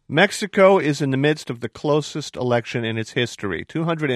Mexico is in the midst of the closest election in its history.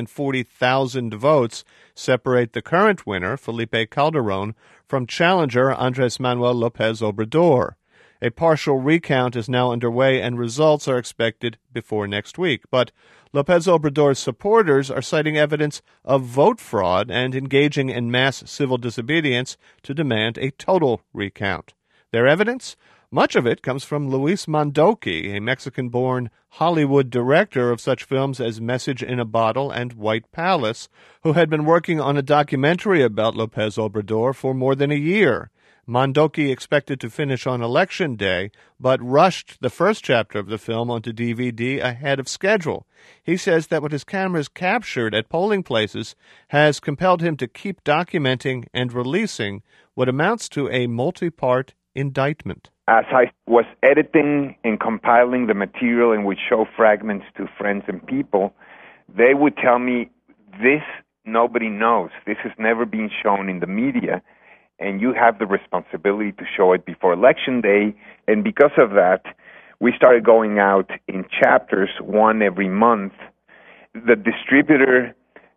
240,000 votes separate the current winner, Felipe Calderón, from challenger Andrés Manuel López Obrador. A partial recount is now underway, and results are expected before next week. But López Obrador's supporters are citing evidence of vote fraud and engaging in mass civil disobedience to demand a total recount. Their evidence? Much of it comes from Luis Mandoki, a Mexican-born Hollywood director of such films as Message in a Bottle and White Palace, who had been working on a documentary about López Obrador for more than a year. Mandoki expected to finish on Election Day, but rushed the first chapter of the film onto DVD ahead of schedule. He says that what his cameras captured at polling places has compelled him to keep documenting and releasing what amounts to a multi-part indictment. As I was editing and compiling the material and would show fragments to friends and people, they would tell me, this nobody knows. This has never been shown in the media, and you have the responsibility to show it before Election Day. And because of that, we started going out in chapters, one every month. The distributor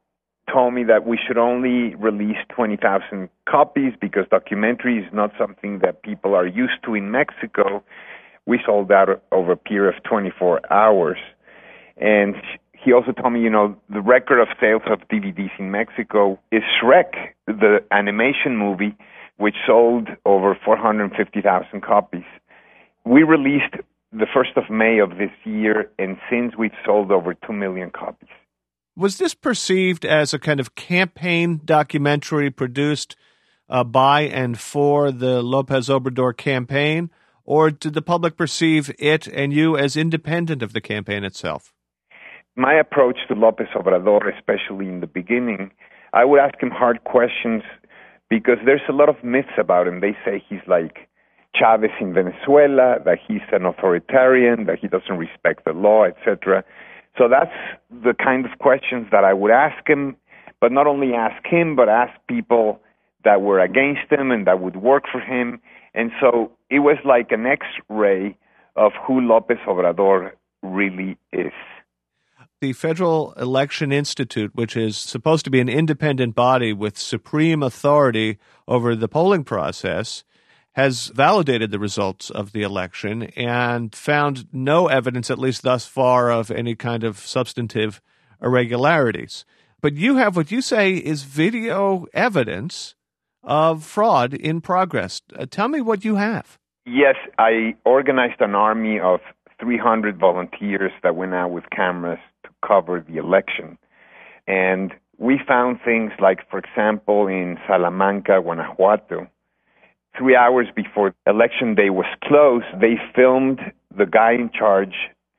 told me that we should only release 20,000 copies because documentary is not something that people are used to in Mexico. We sold out over a period of 24 hours. And he also told me, the record of sales of DVDs in Mexico is Shrek, the animation movie, which sold over 450,000 copies. We released the 1st of May of this year, and since we've sold over 2 million copies. Was this perceived as a kind of campaign documentary produced by and for the López Obrador campaign, or did the public perceive it and you as independent of the campaign itself? My approach to López Obrador, especially in the beginning, I would ask him hard questions because there's a lot of myths about him. They say he's like Chavez in Venezuela, that he's an authoritarian, that he doesn't respect the law, etc. So that's the kind of questions that I would ask him, but not only ask him, but ask people that were against him and that would work for him. And so it was like an X-ray of who López Obrador really is. The Federal Election Institute, which is supposed to be an independent body with supreme authority over the polling process, has validated the results of the election and found no evidence, at least thus far, of any kind of substantive irregularities. But you have what you say is video evidence of fraud in progress. Tell me what you have. Yes, I organized an army of 300 volunteers that went out with cameras to cover the election. And we found things like, for example, in Salamanca, Guanajuato, 3 hours before Election Day was closed, they filmed the guy in charge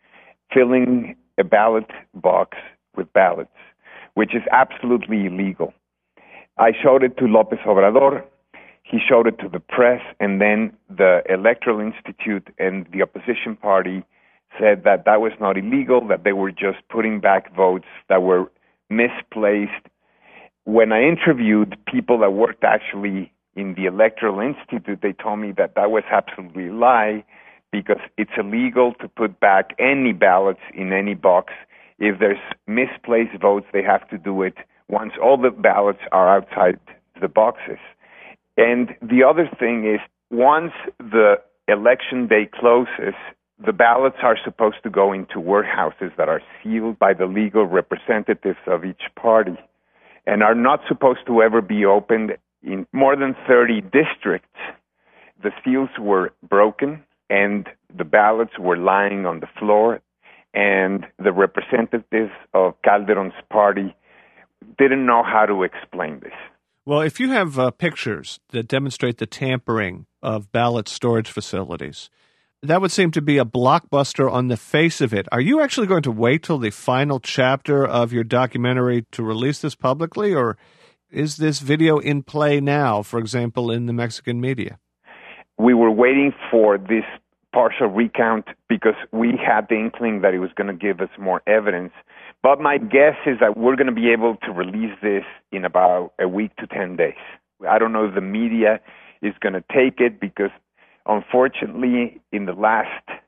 filling a ballot box with ballots, which is absolutely illegal. I showed it to López Obrador, he showed it to the press, and then the Electoral Institute and the opposition party said that that was not illegal, that they were just putting back votes that were misplaced. When I interviewed people that worked actually in the Electoral Institute, they told me that that was absolutely a lie because it's illegal to put back any ballots in any box. If there's misplaced votes, they have to do it once all the ballots are outside the boxes. And the other thing is, once the election day closes, the ballots are supposed to go into warehouses that are sealed by the legal representatives of each party and are not supposed to ever be opened. In more than 30 districts, the seals were broken and the ballots were lying on the floor, and the representatives of Calderón's party didn't know how to explain this. Well, if you have pictures that demonstrate the tampering of ballot storage facilities, that would seem to be a blockbuster on the face of it. Are you actually going to wait till the final chapter of your documentary to release this publicly, or is this video in play now, for example, in the Mexican media? We were waiting for this partial recount because we had the inkling that it was going to give us more evidence. But my guess is that we're going to be able to release this in about a week to 10 days. I don't know if the media is going to take it because, unfortunately, in the last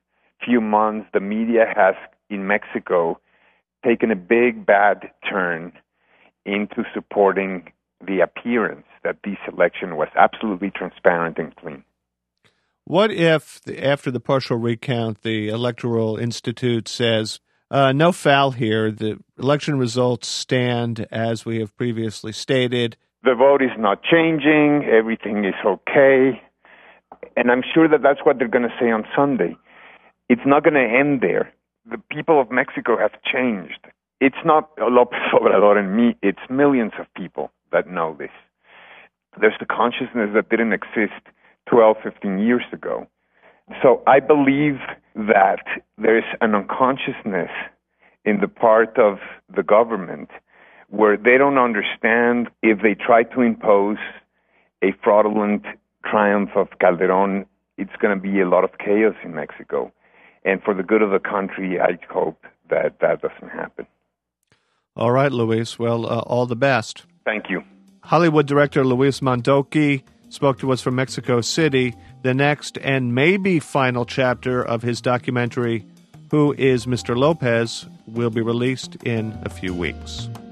few months, the media has, in Mexico, taken a big bad turn into supporting the appearance that this election was absolutely transparent and clean. What if, after the partial recount, the Electoral Institute says, no foul here, the election results stand as we have previously stated? The vote is not changing, everything is okay, and I'm sure that that's what they're going to say on Sunday. It's not going to end there. The people of Mexico have changed. It's not López Obrador and me, it's millions of people that know this. There's a consciousness that didn't exist 12, 15 years ago. So I believe that there's an unconsciousness in the part of the government where they don't understand if they try to impose a fraudulent triumph of Calderón, it's going to be a lot of chaos in Mexico. And for the good of the country, I hope that that doesn't happen. All right, Luis. Well, all the best. Thank you. Hollywood director Luis Mondoki spoke to us from Mexico City. The next and maybe final chapter of his documentary, Who is Mr. Lopez?, will be released in a few weeks.